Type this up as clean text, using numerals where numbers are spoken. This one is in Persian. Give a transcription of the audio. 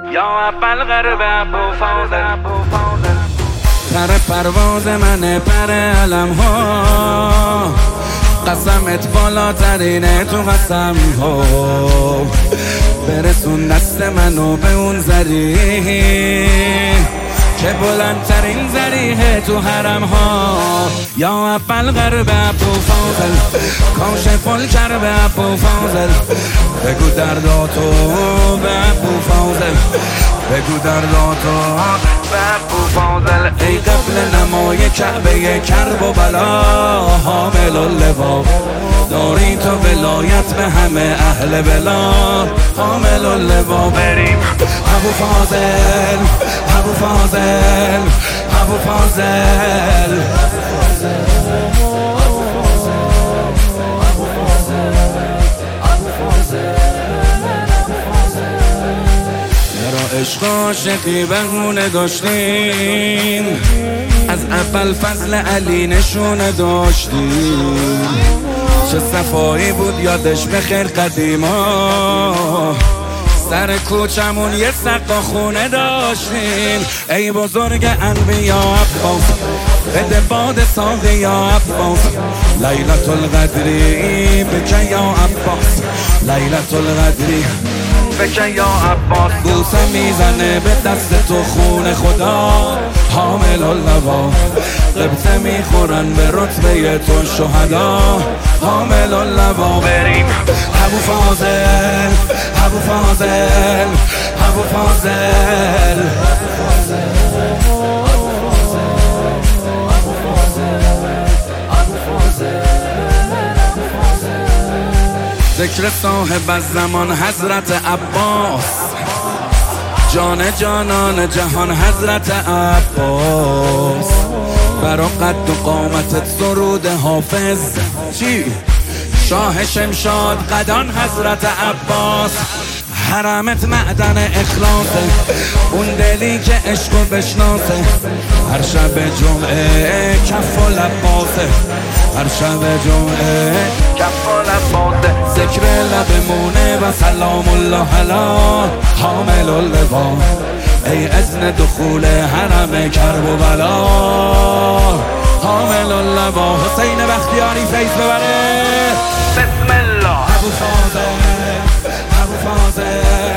یا اول غرب ابو فاضل پر پرواز منه پر علم ها، قسمت بالاترینه تو قسم ها، برسون دست منو به اون زریح که بلندترین زریحه تو حرم ها. یا اول غرب ابو فاضل، کاشف الکرب ابو فاضل، بگو درداتو به ابو فاضل، بگو درداتو به ابو فاضل. ای قبل نمای کعبه کرب و بلا، حامل اللوا داری تو ولایت به همه اهل بلا، حامل اللوا. بریم ابو فاضل، ابو فاضل، ابو فاضل. عشق عاشقی بهونه داشتیم، از اول فضل علی نشونه داشتیم، چه صفایی بود یادش بخیر قدیما، سر کوچمون یه سقا خونه داشتیم. ای بزرگ انبیا عباس، بده باد ساقی یا عباس، لیلت القدری بکن یا عباس، لیلت القدری بکن یا عباس. بوسه میزنه به دست تو خون خدا، حامل اللوا قبطه میخورن به رتبه تو شهدا، حامل اللوا. بریم ابو فاضل، ابو فاضل، ابو فاضل. ذکر صاحب از زمان حضرت عباس، جان جانان جهان حضرت عباس، برا قد و قامتت سرود حافظ چی؟ شاه شمشاد قدان حضرت عباس. حرمت معدن اخلاصه، اون دلی که عشقو بشناسه، هر شب جمعه کف و لباسه، هر شب جمعه کف و لباسه. ذکر لبمونه و سلام الله علی حامل اللوا. ای اذن دخول حرم کرب و بلا، حامل اللوا. حسین بختیاری فیض ببره. بسم الله. ابو فاضل، ابو فاضل.